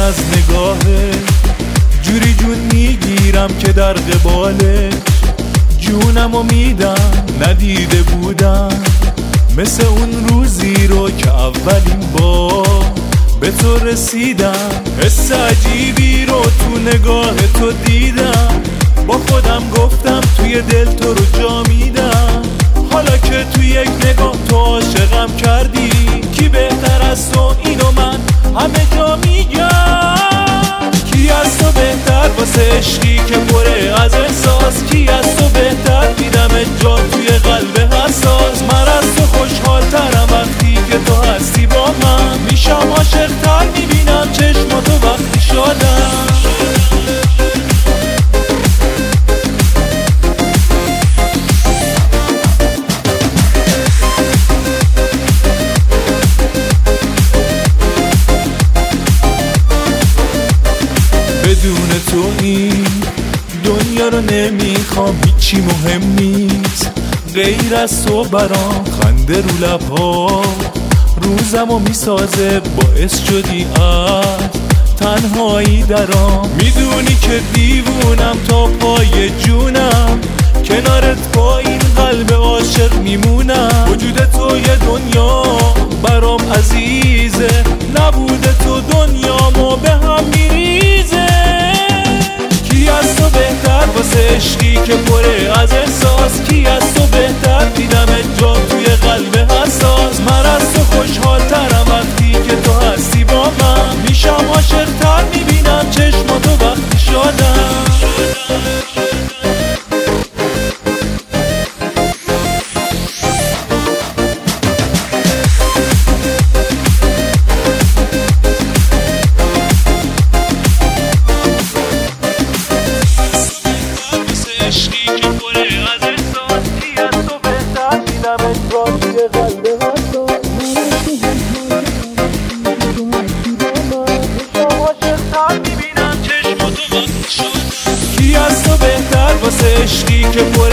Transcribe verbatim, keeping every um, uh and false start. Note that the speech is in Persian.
از نگاهه، جوری جون میگیرم که در قبالش جونمو میدم ندیده بودم، مثل اون روزی رو که اولین بار به تو رسیدم. حس عجیبی رو تو نگاه تو دیدم، با خودم گفتم توی دل تو رو جا میدم. حالا که تو یک نگاه تو عاشقم کردی، کی بهتر از تو اینو من همه جا میگم. کی از تو بهتر واسه عشقی که پره از احساس، کی از تو بهتر دیدم جا توی قلب حساس. من از تو خوشحال ترم وقتی که تو هستی با من، میشم عاشق تر میبینم چشماتو وقتی شادم. بدون تو این دنیا رو نمیخوام، هیچی مهم نیست غیر از تو برام. خنده رو لبها روزمو میسازه، باعث شدی از تنهایی درام. میدونی که دیوونم تا پای جونم، کنارت با این قلب عاشق میمونم. وجود تو یه دنیا برام عزیزه، نبوده تو دنیامو به هم میریزه. کی از تو بهتر واسه عشقی که پره از احساس، کی از تو بهتر دیدم جا توی قلب حساس. من از تو خوشحال ترم وقتی که تو هستی با من، میشم عاشق تر میبینم چشماتو وقتی شادم. کی از تو بهتر واسه عشقی که